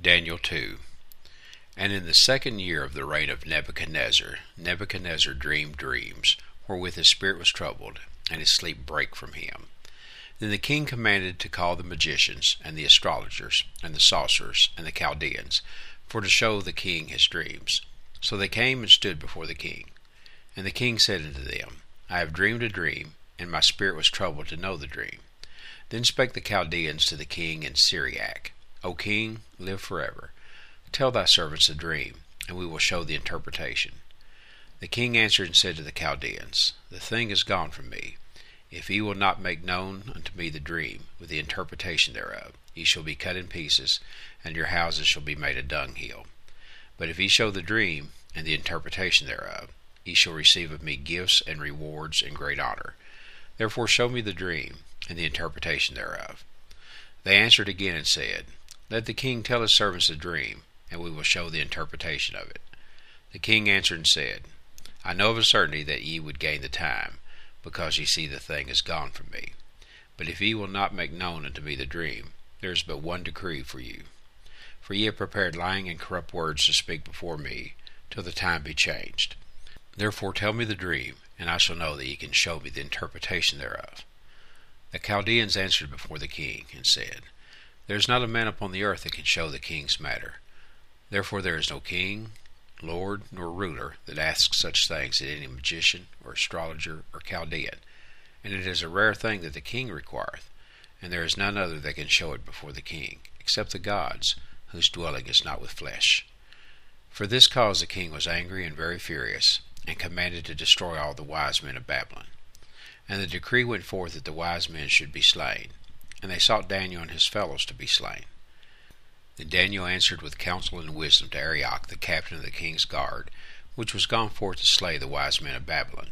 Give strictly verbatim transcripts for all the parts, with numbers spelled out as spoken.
Daniel two. And in the second year of the reign of Nebuchadnezzar, Nebuchadnezzar dreamed dreams, wherewith his spirit was troubled, and his sleep brake from him. Then the king commanded to call the magicians, and the astrologers, and the sorcerers, and the Chaldeans, for to show the king his dreams. So they came and stood before the king. And the king said unto them, I have dreamed a dream, and my spirit was troubled to know the dream. Then spake the Chaldeans to the king in Syriac, O king, live forever. Tell thy servants the dream, and we will show the interpretation. The king answered and said to the Chaldeans, The thing is gone from me. If ye will not make known unto me the dream, with the interpretation thereof, ye shall be cut in pieces, and your houses shall be made a dunghill. But if ye show the dream, and the interpretation thereof, ye shall receive of me gifts and rewards and great honor. Therefore show me the dream, and the interpretation thereof. They answered again and said, Let the king tell his servants the dream, and we will show the interpretation of it. The king answered and said, I know of a certainty that ye would gain the time, because ye see the thing is gone from me. But if ye will not make known unto me the dream, there is but one decree for you. For ye have prepared lying and corrupt words to speak before me, till the time be changed. Therefore tell me the dream, and I shall know that ye can show me the interpretation thereof. The Chaldeans answered before the king, and said, There is not a man upon the earth that can show the king's matter. Therefore there is no king, lord, nor ruler that asks such things at any magician, or astrologer, or Chaldean. And it is a rare thing that the king requireth, and there is none other that can show it before the king, except the gods, whose dwelling is not with flesh. For this cause the king was angry and very furious, and commanded to destroy all the wise men of Babylon. And the decree went forth that the wise men should be slain, and they sought Daniel and his fellows to be slain. Then Daniel answered with counsel and wisdom to Arioch, the captain of the king's guard, which was gone forth to slay the wise men of Babylon.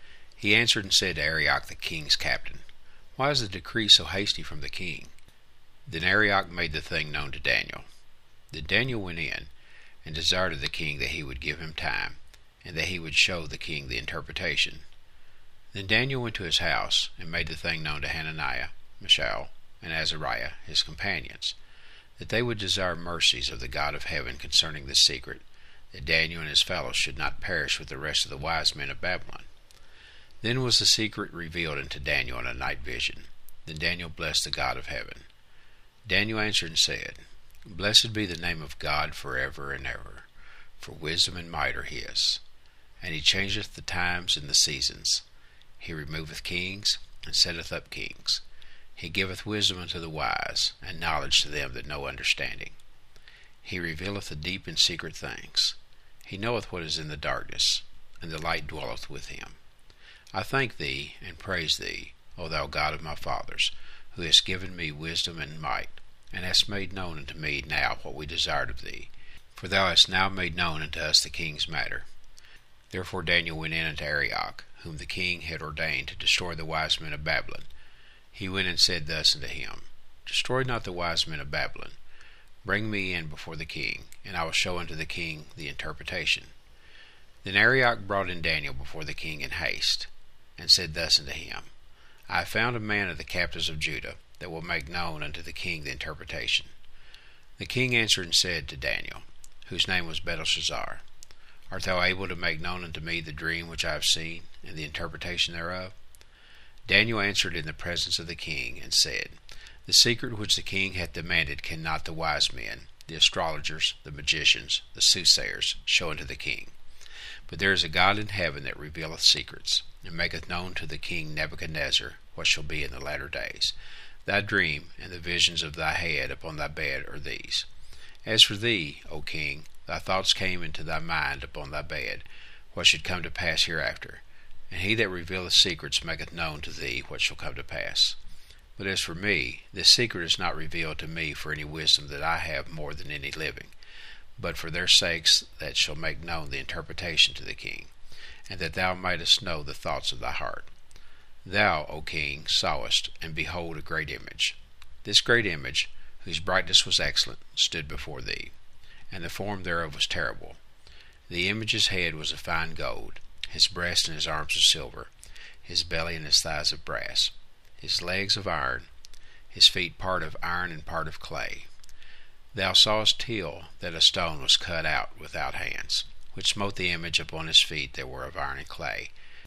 He answered and said to Arioch, the king's captain, Why is the decree so hasty from the king? Then Arioch made the thing known to Daniel. Then Daniel went in, and desired of the king that he would give him time, and that he would show the king the interpretation. Then Daniel went to his house, and made the thing known to Hananiah, Mishael, and Azariah, his companions, that they would desire mercies of the God of heaven concerning this secret, that Daniel and his fellows should not perish with the rest of the wise men of Babylon. Then was the secret revealed unto Daniel in a night vision. Then Daniel blessed the God of heaven. Daniel answered and said, Blessed be the name of God forever and ever, for wisdom and might are his. And he changeth the times and the seasons. He removeth kings, and setteth up kings. He giveth wisdom unto the wise, and knowledge to them that know understanding. He revealeth the deep and secret things. He knoweth what is in the darkness, and the light dwelleth with him. I thank thee, and praise thee, O thou God of my fathers, who hast given me wisdom and might, and hast made known unto me now what we desired of thee. For thou hast now made known unto us the king's matter. Therefore Daniel went in unto Arioch, whom the king had ordained to destroy the wise men of Babylon. He went and said thus unto him, Destroy not the wise men of Babylon. Bring me in before the king, and I will show unto the king the interpretation. Then Arioch brought in Daniel before the king in haste, and said thus unto him, I have found a man of the captives of Judah, that will make known unto the king the interpretation. The king answered and said to Daniel, whose name was Belteshazzar, Art thou able to make known unto me the dream which I have seen, and the interpretation thereof? Daniel answered in the presence of the king, and said, The secret which the king hath demanded cannot the wise men, the astrologers, the magicians, the soothsayers, show unto the king. But there is a God in heaven that revealeth secrets, and maketh known to the king Nebuchadnezzar what shall be in the latter days. Thy dream and the visions of thy head upon thy bed are these. As for thee, O king, thy thoughts came into thy mind upon thy bed, what should come to pass hereafter. And he that revealeth secrets maketh known to thee what shall come to pass. But as for me, this secret is not revealed to me for any wisdom that I have more than any living, but for their sakes that shall make known the interpretation to the king, and that thou mightest know the thoughts of thy heart. Thou, O king, sawest, and behold, a great image. This great image, whose brightness was excellent, stood before thee, and the form thereof was terrible. The image's head was of fine gold, his breast and his arms of silver, his belly and his thighs of brass, his legs of iron, his feet part of iron and part of clay. Thou sawest till that a stone was cut out without hands, which smote the image upon his feet that were of iron and clay,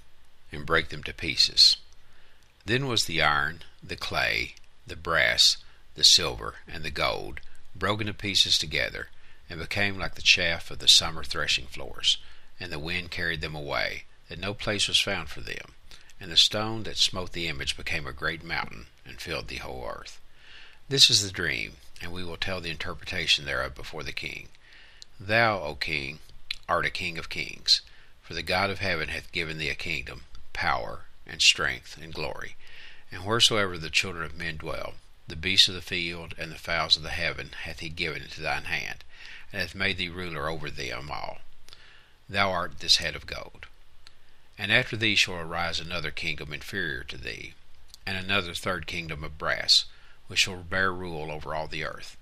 and brake them to pieces. Then was the iron, the clay, the brass, the silver, and the gold broken to pieces together, and became like the chaff of the summer threshing floors, and the wind carried them away, that no place was found for them. And the stone that smote the image became a great mountain, and filled the whole earth. This is the dream, and we will tell the interpretation thereof before the king. Thou, O king, art a king of kings, for the God of heaven hath given thee a kingdom, power, and strength, and glory. And wheresoever the children of men dwell, the beasts of the field and the fowls of the heaven hath he given into thine hand, and hath made thee ruler over them all. Thou art this head of gold. And after thee shall arise another kingdom inferior to thee, and another third kingdom of brass, which shall bear rule over all the earth.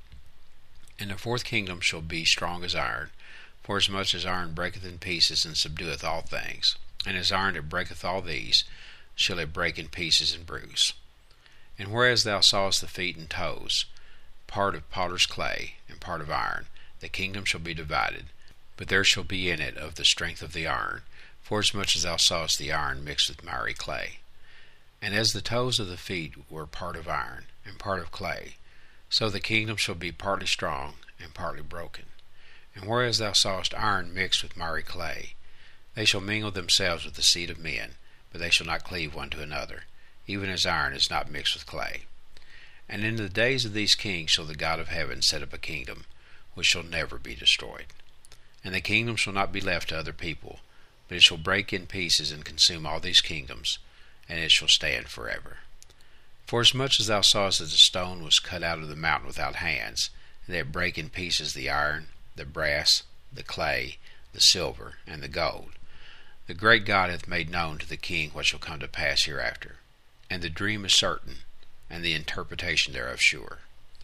And the fourth kingdom shall be strong as iron, forasmuch as iron breaketh in pieces and subdueth all things, and as iron that breaketh all these, shall it break in pieces and bruise. And whereas thou sawest the feet and toes, part of potter's clay, and part of iron, the kingdom shall be divided, but there shall be in it of the strength of the iron, forasmuch as thou sawest the iron mixed with miry clay. And as the toes of the feet were part of iron, and part of clay, so the kingdom shall be partly strong, and partly broken. And whereas thou sawest iron mixed with miry clay, they shall mingle themselves with the seed of men, but they shall not cleave one to another, even as iron is not mixed with clay. And in the days of these kings shall the God of heaven set up a kingdom, which shall never be destroyed. And the kingdom shall not be left to other people, but it shall break in pieces and consume all these kingdoms, and it shall stand forever. Forasmuch as thou sawest that the stone was cut out of the mountain without hands, and that it brake in pieces the iron, the brass, the clay, the silver, and the gold, the great God hath made known to the king what shall come to pass hereafter. And the dream is certain, and the interpretation thereof sure.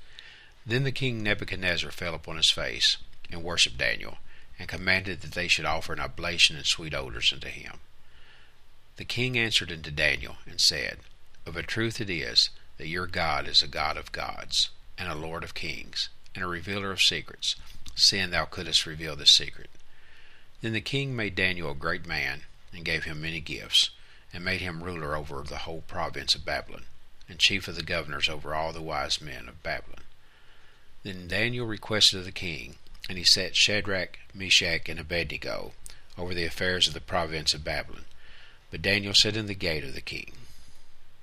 Then the king Nebuchadnezzar fell upon his face, and worshipped Daniel, and commanded that they should offer an oblation and sweet odors unto him. The king answered unto Daniel, and said, Of a truth it is, that your God is a God of gods, and a Lord of kings, and a revealer of secrets, seeing thou couldest reveal this secret. Then the king made Daniel a great man, and gave him many gifts, and made him ruler over the whole province of Babylon, and chief of the governors over all the wise men of Babylon. Then Daniel requested of the king, and he set Shadrach, Meshach, and Abednego over the affairs of the province of Babylon. But Daniel sat in the gate of the king.